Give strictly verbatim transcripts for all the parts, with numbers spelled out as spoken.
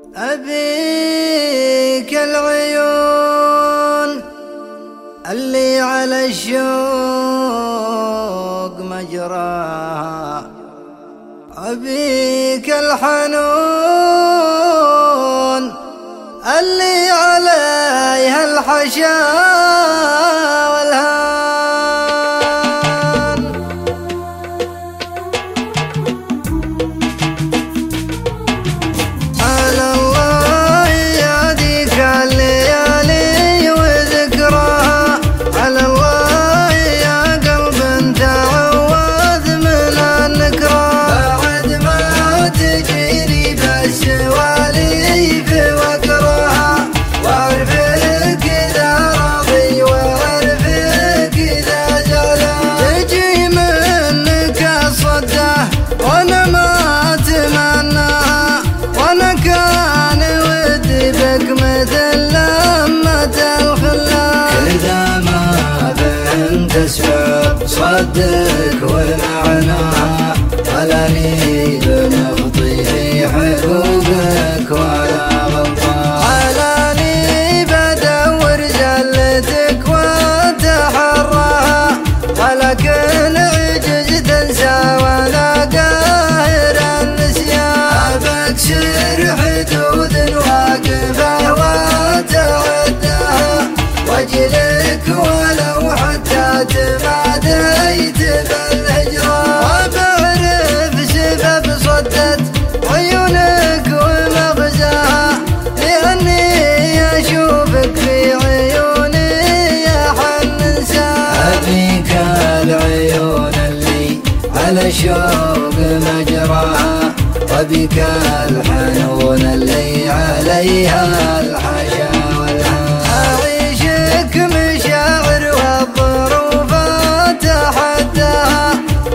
أبيك العيون اللي على الشوق مجراها، أبيك الحنون اللي عليها الحشا والهان. على الله يهديك الليالي وذكراها، على الله يا قلب تعوذ من النكرة، بعد ما تجيني بالسواليف واكرهها، واعرفك اذا راضي واعرفك اذا زعلان، تجي منك الصدة وانا ما اتمناها، وانا كان ودي بك مثل لمة الخلان، كذا ما بنت اسباب صدق ومعناها، ولا لي بنخطي في حقوقك ولا غلطان، على لي بدور زلتك واتحراها، ولكن عجزت انسى ولا قاهر النسيان، بكسر حدود واقفه وتعدها، واجلك ولو حتى تماديت بالهجران، وبعرف سبب صدت عيونك ومغزاها، لاني اشوفك في عيوني يا حن انسان، ابيك العيون اللي على الشوق مجراها، وبك الحنون اللي عليها الحشا والهان، أعيشك مشاعر والظروف تحداها،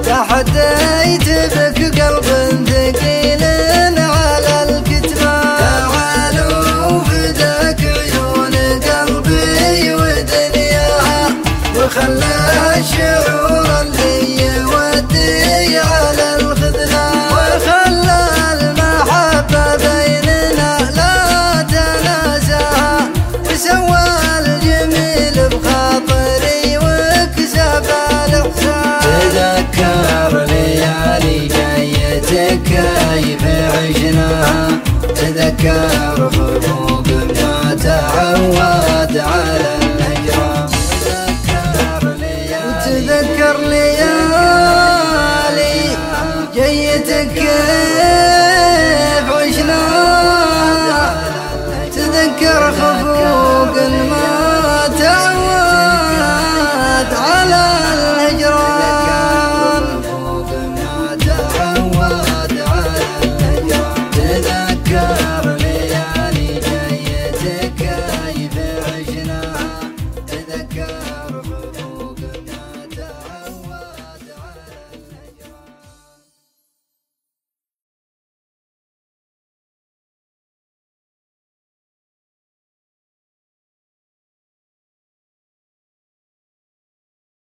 تحديت بك قلب ثقيل على الكتمان، تعالوا فداك عيون قلبي ودنياها، وخلى الشعور اللي يودي على الخذلان، وخلى المحبة بيننا لا تناساها، وسوى الجميل بخاطري وكسب الإحسان، تذكر ليالي جايتك كيف عشناها، تذكر خطوة